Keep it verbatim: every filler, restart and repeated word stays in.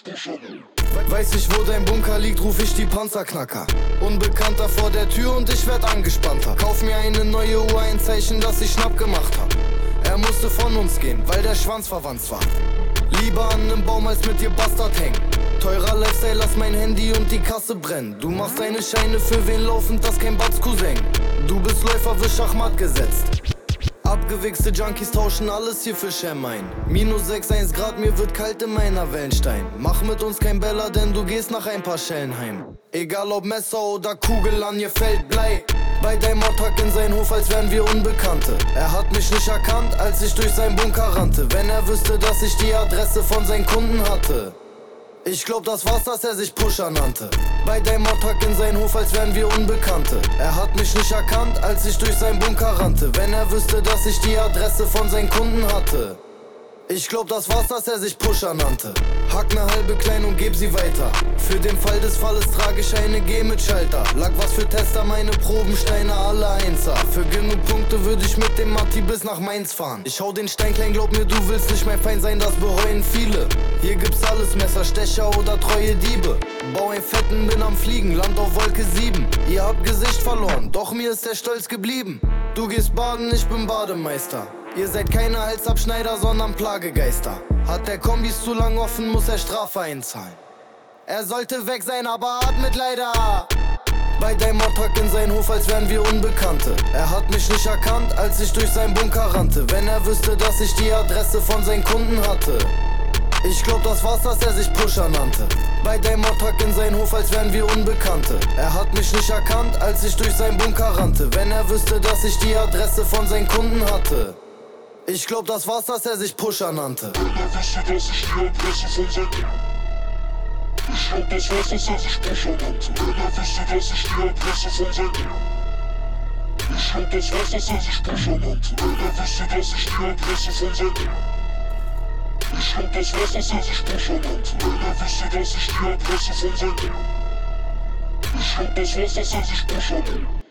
Weiß ich, wo dein Bunker liegt, ruf ich die Panzerknacker. Unbekannter vor der Tür und ich werd angespannter. Kauf mir eine neue Uhr, ein Zeichen, dass ich Schnapp gemacht hab. Er musste von uns gehen, weil der Schwanz verwandt war. Lieber an nem Baum als mit dir Bastard hängen. Teurer Lifestyle, lass mein Handy und die Kasse brennen. Du machst deine Scheine für wen laufend, das kein Batz Cousin. Du bist Läufer, wie Schachmatt gesetzt. Abgewichste Junkies tauschen alles hier für Scham ein. Minus sechs Komma eins Grad, mir wird kalt in meiner Wellenstein. Mach mit uns kein Bella, denn du gehst nach ein paar Schellen heim. Egal ob Messer oder Kugel, an ihr fällt Blei. Bei deinem Mottag in sein Hof, als wären wir Unbekannte. Er hat mich nicht erkannt, als ich durch sein Bunker rannte. Wenn er wüsste, dass ich die Adresse von seinen Kunden hatte. Ich glaub, das war's, dass er sich Pusher nannte. Bei deinem Mottag in sein Hof, als wären wir Unbekannte. Er hat mich nicht erkannt, als ich durch sein Bunker rannte. Wenn er wüsste, dass ich die Adresse von seinen Kunden hatte. Ich glaub, das war's, dass er sich Pusher nannte. Hack ne halbe klein und geb sie weiter. Für den Fall des Falles trage ich eine G mit Schalter. Lag was für Tester, meine Probensteine alle Einser. Für genug Punkte würde ich mit dem Matti bis nach Mainz fahren. Ich hau den Stein klein, glaub mir, du willst nicht mein Feind sein, das bereuen viele. Hier gibt's alles, Messerstecher oder treue Diebe. Bau ein Fetten, bin am Fliegen, Land auf Wolke sieben. Ihr habt Gesicht verloren, doch mir ist der Stolz geblieben. Du gehst baden, ich bin Bademeister. Ihr seid keine Halsabschneider, sondern Plagegeister. Hat der Kombis zu lang offen, muss er Strafe einzahlen. Er sollte weg sein, aber atmet leider. Bei deinem Mottag in sein Hof, als wären wir Unbekannte. Er hat mich nicht erkannt, als ich durch sein Bunker rannte. Wenn er wüsste, dass ich die Adresse von seinen Kunden hatte. Ich glaub, das war's, dass er sich Pusher nannte. Bei deinem Mottag in sein Hof, als wären wir Unbekannte. Er hat mich nicht erkannt, als ich durch sein Bunker rannte. Wenn er wüsste, dass ich die Adresse von seinen Kunden hatte. Ich glaub, das war's, dass er sich Pusher nannte. Wenn er wüsste, dass ich die Adresse von seinen... Ich glaub, das war's, dass er sich Pusher nannte. Wenn er wüsste, dass ich die Adresse von seinen... Ich glaub, das war's, dass er sich Pusher nannte. Wenn er wüsste, dass ich die Adresse von seinen... Ich glaub, das war's, dass er sich Pusher nannte. Wenn er wüsste, dass ich die Adresse von seinen... Ich glaub, das war's, dass er sich Pusher nannte.